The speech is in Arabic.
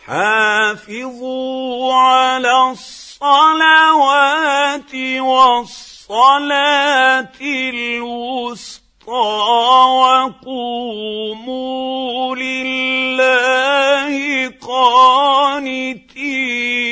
حافظوا على الصلوات والصلاة الوسطى وقوموا لله قانتين.